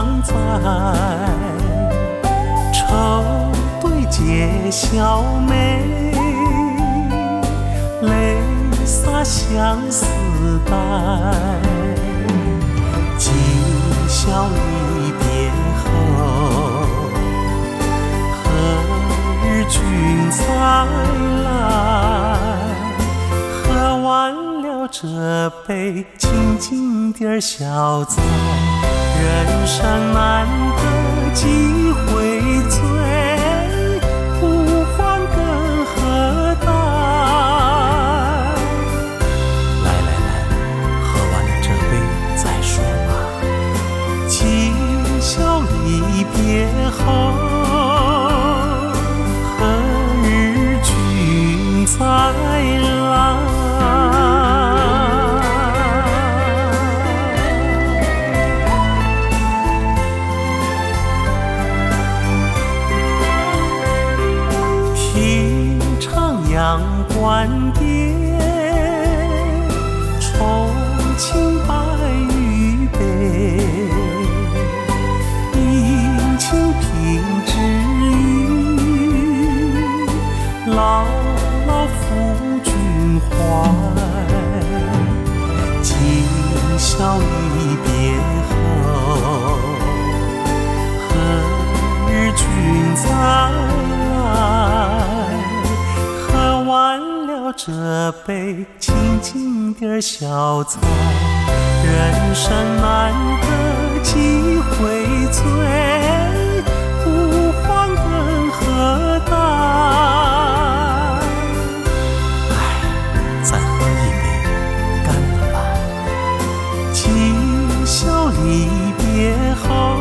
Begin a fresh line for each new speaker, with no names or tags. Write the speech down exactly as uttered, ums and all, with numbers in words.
常在，愁对解笑眉，泪洒相思带。今宵离别后，何日君再来？喝完了这杯，静静地消灾。人生难得几回醉，不欢更何待？来来来，喝完了这杯再说吧。今宵离别后，何日君再来？听徜徉关边，重庆白玉杯，饮清平之语，牢牢抚君怀。今宵离别后，何日君再来？喝完了这杯，静静地消灾。人生难得几回醉，不欢更何待？唉，再喝一杯，干了吧。今宵离别后，